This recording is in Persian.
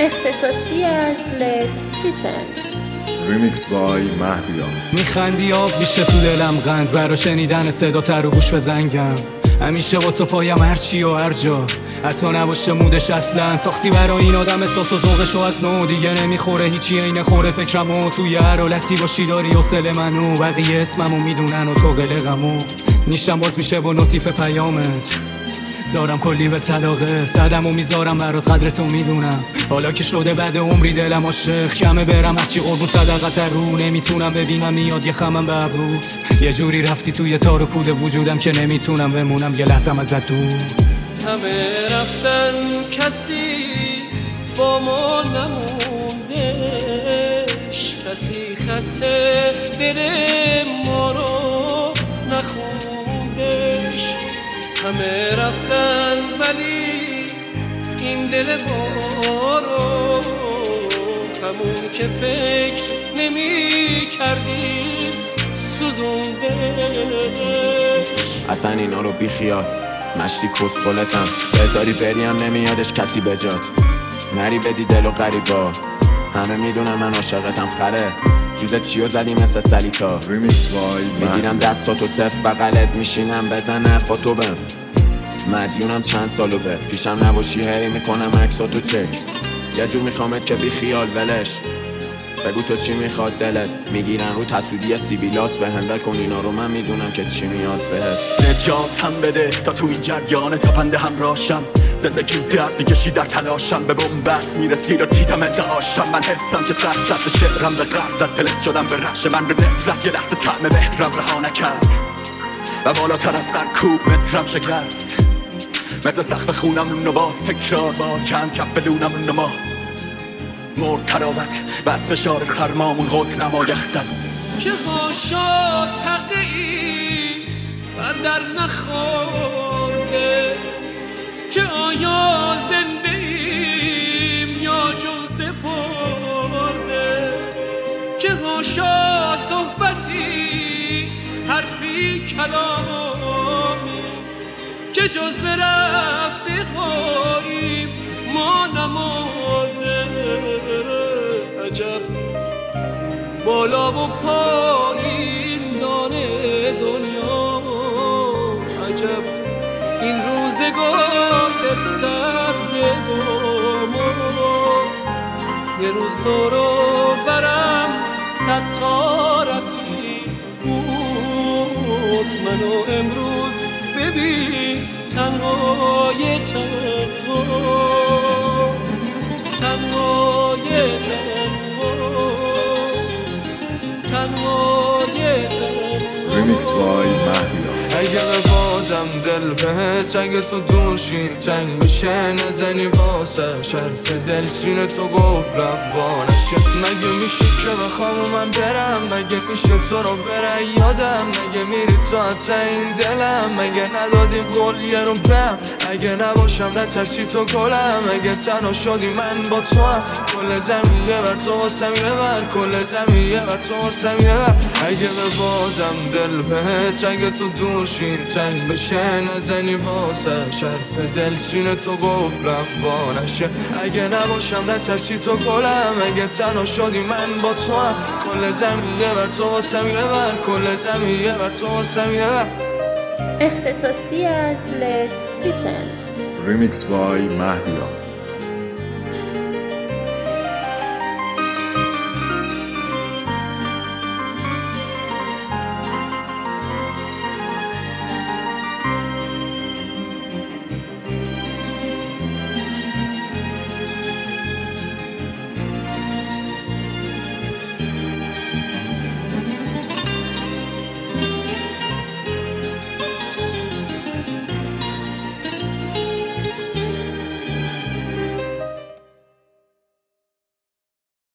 اختصاصی از Let's Listen. ریمیکس بای مهدیان. میخندی آب میشه تو دلم قند، برا شنیدن صدا تر رو گوش بزنگم. همیشه با تو پایم هرچی و هر جا، حتی نباشه مودش اصلا. ساختی برا این آدم احساس و ذوقشو از نو، دیگه نمیخوره هیچی عین خوره فکرمو. توی هر حالتی باشی داری حوصله منو، بقیه اسممو میدونن و تو قلقمو. نیشتم باز میشه با نوتیف پیامت، دارم کلی به طلاقه صدمو میذارم برات، قدرتو میدونم. حالا که شده بعد عمری دلم عاشق، کمه برم هرچی قربون صدقه رو. نمیتونم ببینم میاد یه خمم به ابروت، یه جوری رفتی توی تار و پود وجودم که نمیتونم بمونم یه لحظم ازت دور. همه رفتن کسی با ما نموندش، کسی خط دل ما رو نخوندش. همه رفتن ولی این دل ما رو همون که فکر نمی کردیم سوزوندش. اصلا اینا رو بی خیال، مشتی کسخلتم، بذاری بریم نمیادش کسی بجات. نری بدی دل و غریبا، همه میدونن من عاشقتم خره. جوزت چیو زدی مثل سلیتا، ریمیکس بای میگیرم دستاتو صف بغلت میشینم بزن حرفا تو بهم. مدیونم چند سالو به پیشم نباشی هری میکنم عکساتو چک. یه جور میخوامت که بی خیال ولش، بگو تو چی میخواد دلت. میگیرن رو تسودی سیبیلاس به هندل کن اینا رو، من میدونم که چی میاد بهت. نجاتم بده تا تو این جریان تپنده هم راشم، زندگی درد میکشی در تلاشم، به بومبست میرسی رو دیدم انتهاشم. من حسم که سر زد به شعرم به غرب زد، تلس شدم به رخش من به نفرت، یه لحظه طعم بهرم رها نکرد و بالاتر از سر کوب مترم شکست. مثل سقف خونم رو باز تکرار با چند کف بلونم رو نما مرد تراوت و از فشار سرمامون غوط نمایخ زد. که هاشا تقیی بر در نخورده، که آیا زنده ایم یا جز برده. که هاشا صحبتی حرفی کلامی، که جز به رفیقاییم ما نمانده. عجب بالا و پایین دانه دنیا، عجب این روزگار در سرد ما. یه روز دورو برم 100 تا رفیق بود، منو امروز ببین تنهای ریمیکس بای مهدیان. اگه بازم دل بهت، اگه تو دورشی تنگ میشه نزنی واسه شرف دل سینه تو قفلم وانشه. مگه میشه که بخوام و من برم، مگه میشه تو رو بره یادم، مگه میری تو حتی این دلم، مگه ندادیم قول یه رو بهم، اگه نباشم نترسی تو کلم، اگه تنها شدی من با تو هم کل زمیه بر تو واسم یه بر، کل زمیه بر تو واسم یه بر. اگه بازم دل بهت، اگه تو دورشی تنگ بشه نزنی واسه شرف دل سینه تو قفلم وانشه. اگه نباشم نترسی تو کلم، اگه تنها شدی من با تو هم کل زمیه بر تو واسم یه بر، کل زمیه بر تو واسم یه بر. اختصاصی از Let's Listen. ریمیکس بای مهدیان.